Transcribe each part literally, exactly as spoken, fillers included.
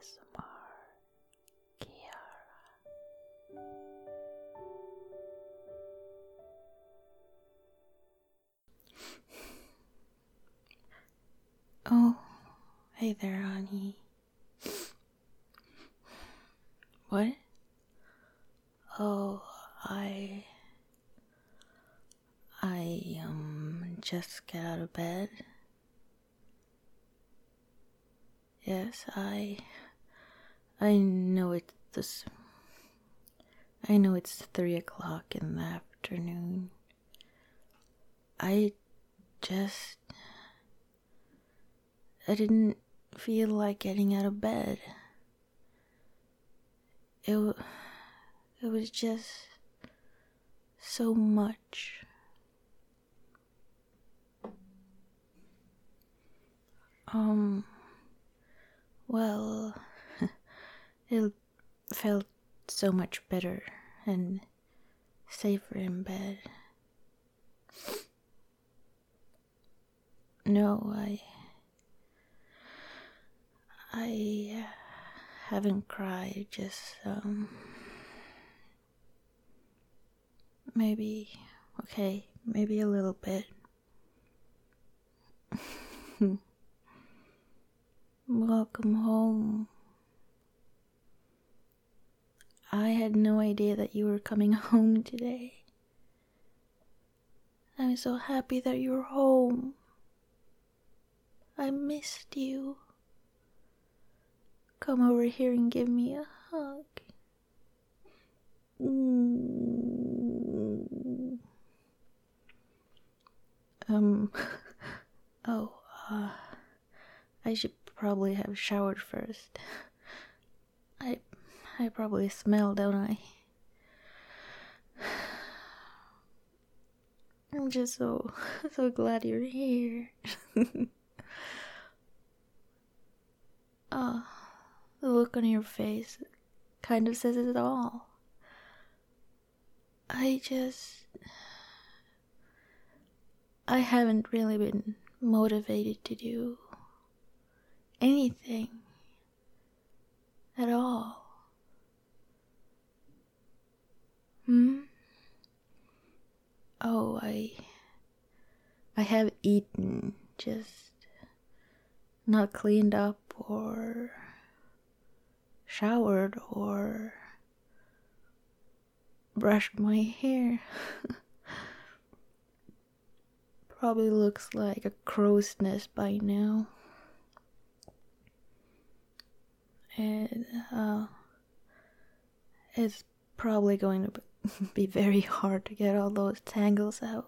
S M R Kiara. Oh, hey there, honey. What? Oh, I... I, um, just got out of bed. Yes, I... I know it's this... I know it's three o'clock in the afternoon. I just... I didn't feel like getting out of bed. It, it was just so much. Um, well, it felt so much better and safer in bed. No, I... I haven't cried, just, um... maybe, okay, maybe a little bit. Welcome home. I had no idea that you were coming home today. I'm so happy that you're home. I missed you. Come over here and give me a hug. Mm. Um, oh, uh, I should probably have showered first. I, I probably smell, don't I? I'm just so, so glad you're here. Oh, the look on your face kind of says it all. I just... I haven't really been motivated to do anything at all. Hmm? Oh, I... I have eaten, just not cleaned up or showered or brushed my hair. Probably looks like a crow's nest by now. And, uh, it's probably going to be very hard to get all those tangles out.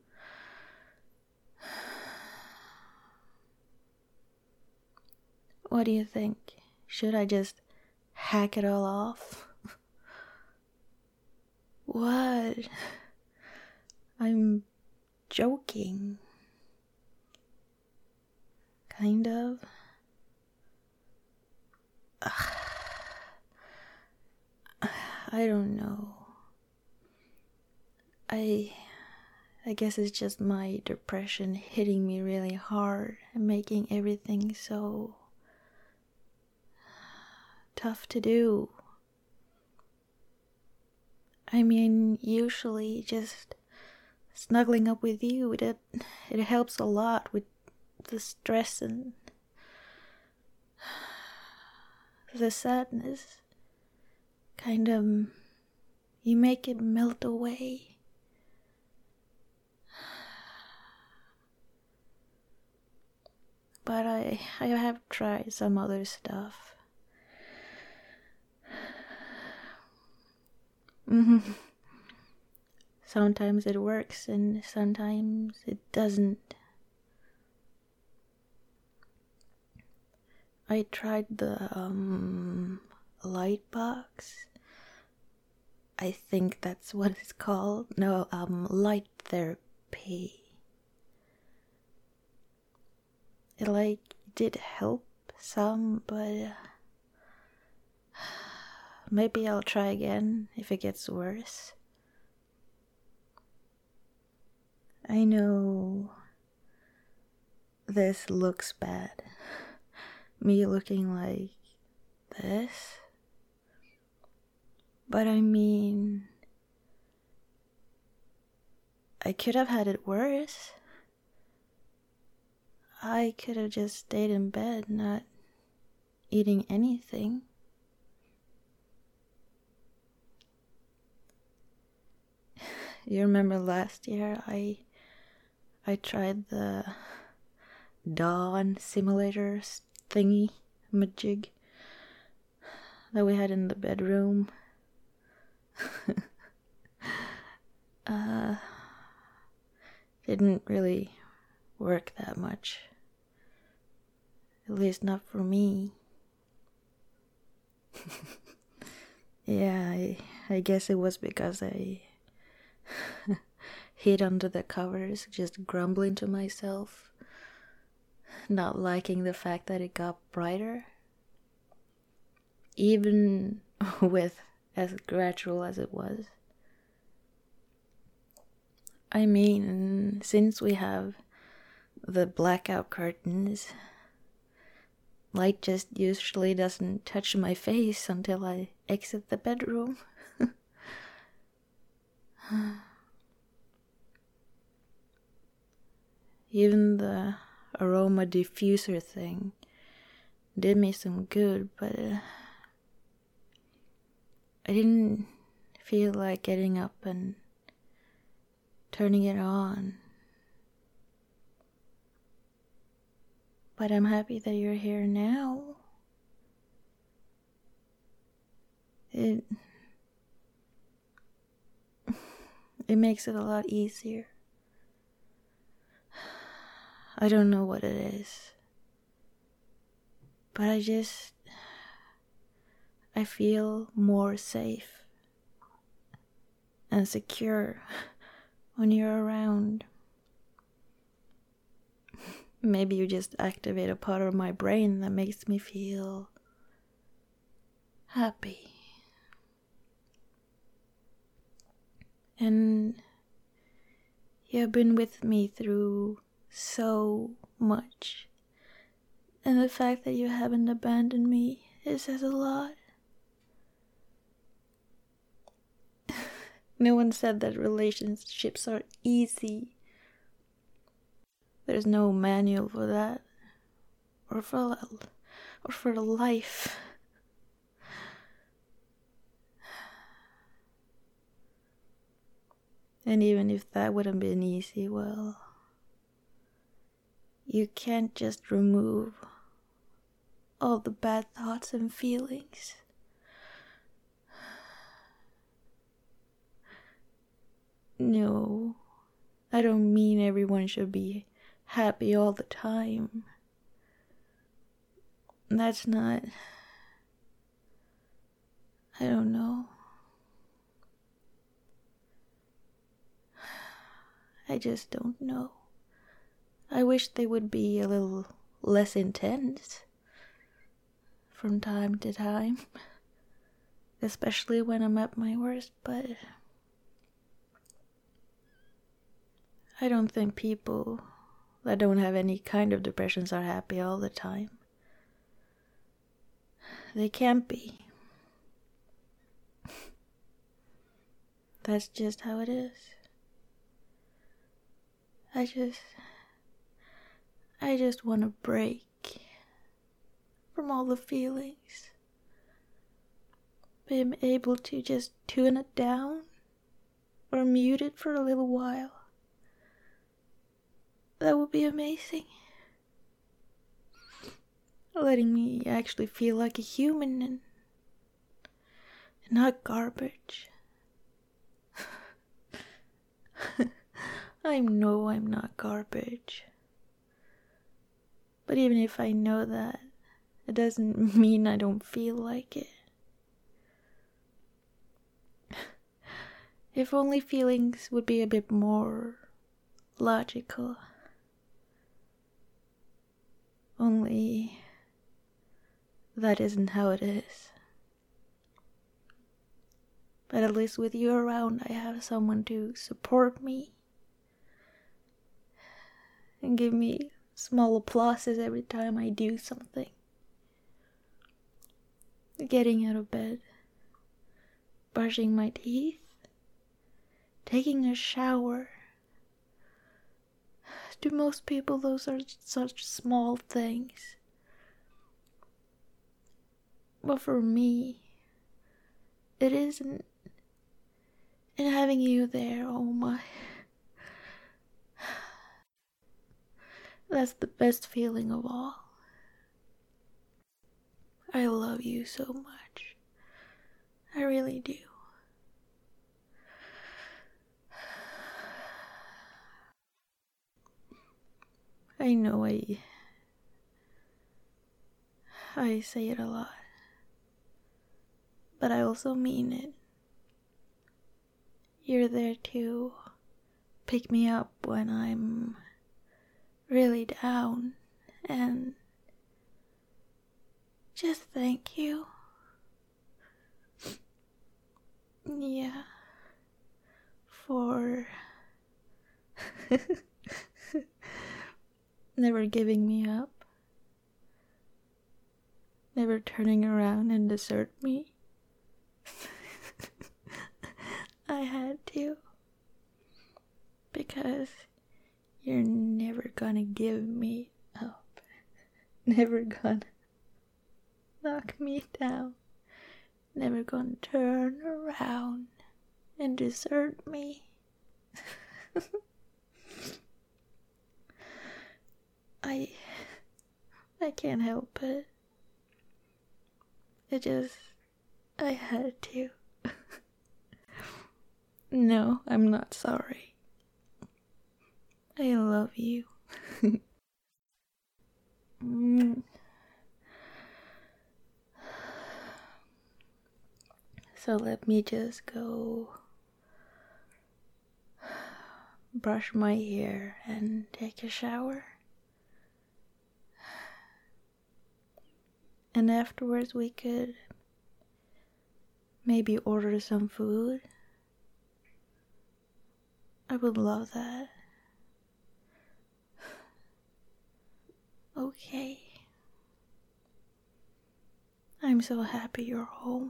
What do you think? Should I just hack it all off? What? I'm joking. Kind of. I don't know. I I guess it's just my depression hitting me really hard and making everything so tough to do. I mean, usually just snuggling up with you, it, it helps a lot with the stress and the sadness. Kind of, you make it melt away. But I, I have tried some other stuff. Mm-hmm. Sometimes it works and sometimes it doesn't. I tried the um, light box. I think that's what it's called. No, um, light therapy. It like did help some, but maybe I'll try again if it gets worse. I know this looks bad. Me looking like this. But I mean, I could have had it worse. I could have just stayed in bed, not eating anything. You remember last year I I tried the Dawn simulator thingy majig that we had in the bedroom. uh didn't really work that much. At least not for me. Yeah, I, I guess it was because I hid under the covers, just grumbling to myself, not liking the fact that it got brighter. Even with as gradual as it was. I mean, since we have the blackout curtains, light just usually doesn't touch my face until I exit the bedroom. Even the aroma diffuser thing did me some good, but uh, I didn't feel like getting up and turning it on. But I'm happy that you're here now. It it makes it a lot easier. I don't know what it is, but I just I feel more safe and secure when you're around. Maybe you just activate a part of my brain that makes me feel happy. And you've been with me through so much. And the fact that you haven't abandoned me, it says a lot. No one said that relationships are easy. There's no manual for that. Or for, or for life. And even if that wouldn't been easy, well, you can't just remove all the bad thoughts and feelings. No, I don't mean everyone should be happy all the time. That's not... I don't know. I just don't know. I wish they would be a little less intense from time to time, especially when I'm at my worst, but I don't think people that don't have any kind of depressions are happy all the time. They can't be. That's just how it is. I just, I just want to break from all the feelings. Being able to just tune it down or mute it for a little while. That would be amazing. Letting me actually feel like a human and not garbage. I know I'm not garbage. But even if I know that, it doesn't mean I don't feel like it. If only feelings would be a bit more logical. Only that isn't how it is. But at least with you around, I have someone to support me and give me small applauses every time I do something. getting out of bed, brushing my teeth, taking a shower. To most people, those are such small things. But for me, it isn't. And having you there, oh my. That's the best feeling of all. I love you so much. I really do. I know I I say it a lot, but I also mean it. You're there to pick me up when I'm really down, and just thank you. Yeah, for never giving me up, never turning around and desert me. I had to, because you're never gonna give me up, never gonna knock me down, never gonna turn around and desert me. I I can't help it. It just, I had to. No, I'm not sorry. I love you. mm. So let me just go brush my hair and take a shower. And afterwards we could maybe order some food. I would love that. Okay. I'm so happy you're home.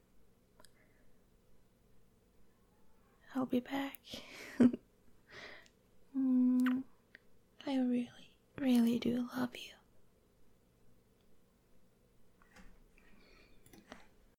I'll be back. mm, I really, really do love you.